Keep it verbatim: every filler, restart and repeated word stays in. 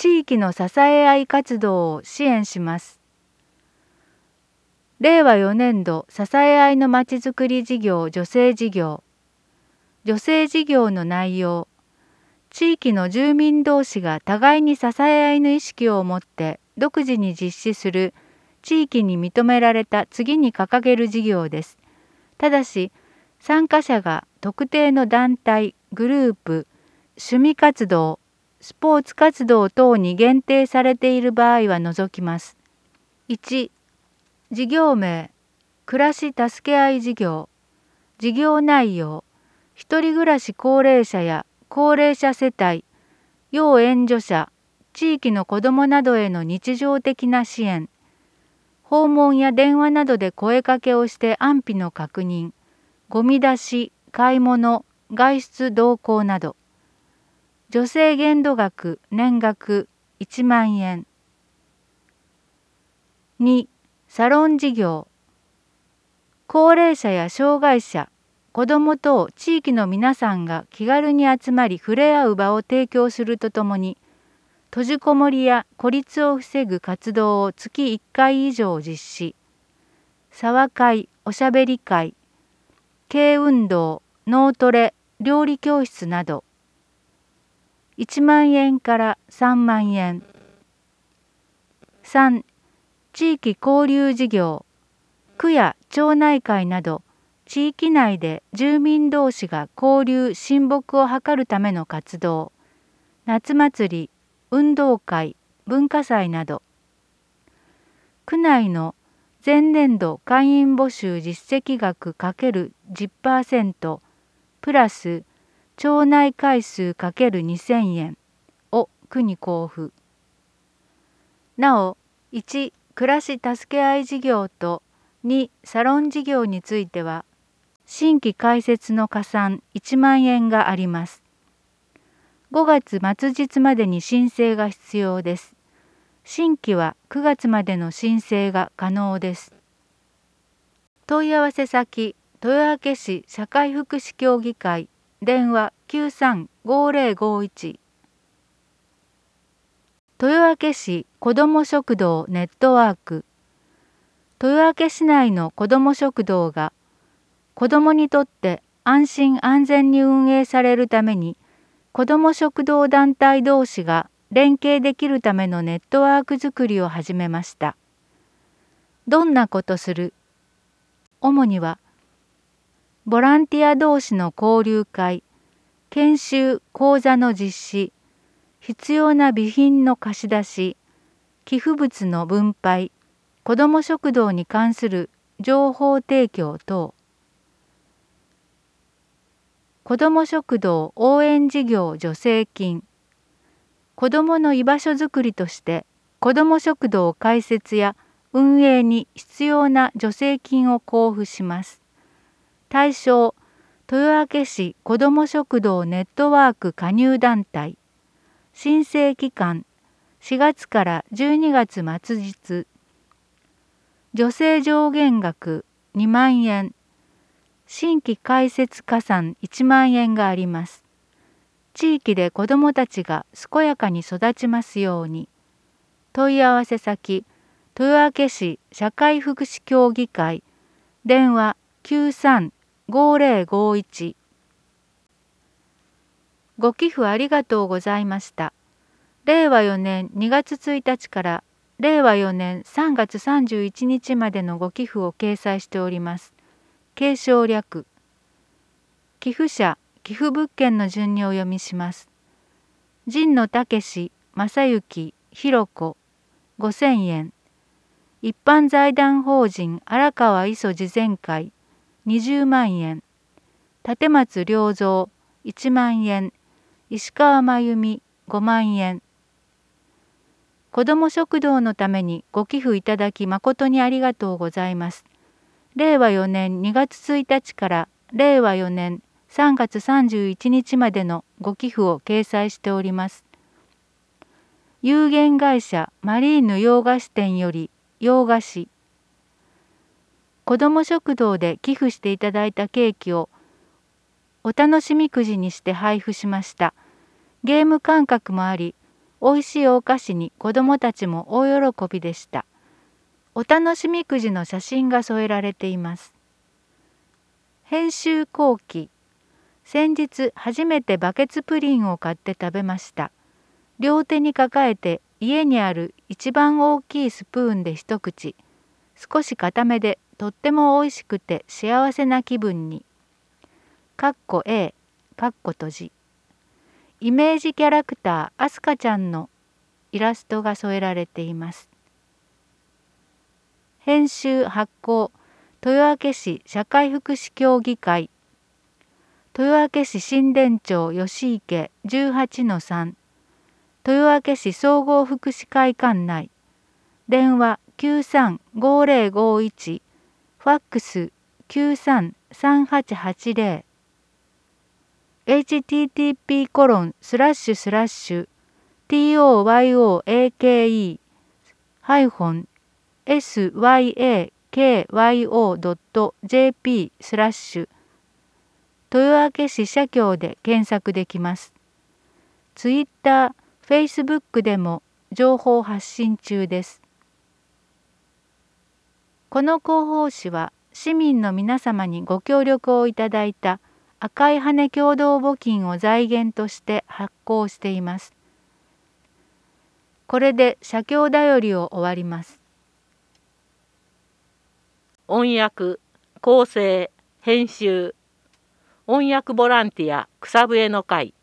地域の支え合い活動を支援します。れいわよねんど支え合いのまちづくり事業助成事業。助成事業の内容。地域の住民同士が互いに支え合いの意識を持って独自に実施する地域に認められた次に掲げる事業です。ただし、参加者が特定の団体、グループ、趣味活動、スポーツ活動等に限定されている場合は除きます。いち、事業名、暮らし助け合い事業。事業内容、一人暮らし高齢者や高齢者世帯、要援助者、地域の子どもなどへの日常的な支援、訪問や電話などで声かけをして安否の確認、ゴミ出し、買い物、外出同行など。助成限度額年額いちまんえん。に、サロン事業。高齢者や障害者、子ども等地域の皆さんが気軽に集まり触れ合う場を提供するとともに、閉じこもりや孤立を防ぐ活動を月いっかい以上実施。茶話会、おしゃべり会、軽運動、脳トレ、料理教室など。いちまんえんからさんまんえん。さん、地域交流事業。区や町内会など、地域内で住民同士が交流・親睦を図るための活動。夏祭り、運動会、文化祭など。区内の前年度会員募集実績額 ×じゅっパーセント プラス町内回数 ×にせんえんを区に交付。なお、いち、暮らし助け合い事業とに、サロン事業については、新規開設の加算いちまんえんがあります。ごがつ末日までに申請が必要です。新規はくがつまでの申請が可能です。問い合わせ先、豊明市社会福祉協議会、電話きゅうさんごーぜろごーいち。豊明市子ども食堂ネットワーク。豊明市内の子ども食堂が子どもにとって安心安全に運営されるために、子ども食堂団体同士が連携できるためのネットワークづくりを始めました。どんなことする？主には、ボランティア同士の交流会、研修・講座の実施、必要な備品の貸し出し、寄付物の分配、子ども食堂に関する情報提供等。子ども食堂応援事業助成金。子どもの居場所づくりとして、子ども食堂開設や運営に必要な助成金を交付します。対象、豊明市子ども食堂ネットワーク加入団体。申請期間、しがつからじゅうにがつ末日。助成上限額にまんえん。新規開設加算いちまんえんがあります。地域で子どもたちが健やかに育ちますように。問い合わせ先、豊明市社会福祉協議会、電話きゅうさんごーぜろごーいち。ご寄付ありがとうございました。れいわよねんにがつついたちかられいわよねんさんがつさんじゅういちにちまでのご寄付を掲載しております。継承略。寄付者、寄付物件の順にお読みします。神野武史、正幸、ひろこ、ごせんえん。一般財団法人荒川磯慈善会、にじゅうまんえん。立松良三、いちまんえん。石川真由美、ごまんえん。子ども食堂のためにご寄付いただき誠にありがとうございます。れいわよねんにがつついたちかられいわよねんさんがつさんじゅういちにちまでのご寄付を掲載しております。有限会社マリーヌ洋菓子店より洋菓子。子ども食堂で寄付していただいたケーキをお楽しみくじにして配布しました。ゲーム感覚もあり、 おいしいお菓子に子どもたちも大喜びでした。お楽しみくじの写真が添えられています。編集後期。先日初めてバケツプリンを買って食べました。両手に抱えて家にある一番大きいスプーンで一口。少し固めでとってもおいしくて幸せな気分に。かっこ A、かっこ閉じ。イメージキャラクターアスカちゃんのイラストが添えられています。編集発行豊明市社会福祉協議会豊明市新田町吉池 じゅうはちのさん 豊明市総合福祉会館内電話 きゅうさんごーぜろごーいち ファックス きゅうさんさんはちはちぜろ エイチティーティーピーコロンスラッシュスラッシュ トヨーエスワイエーケーワイオードットジェーピー スラッシュ豊明市社協で検索できます。ツイッター、フェイスブックでも情報発信中です。この広報誌は市民の皆様にご協力をいただいた赤い羽共同募金を財源として発行しています。これで社協だよりを終わります。 音訳、構成、編集、音訳ボランティア草笛の会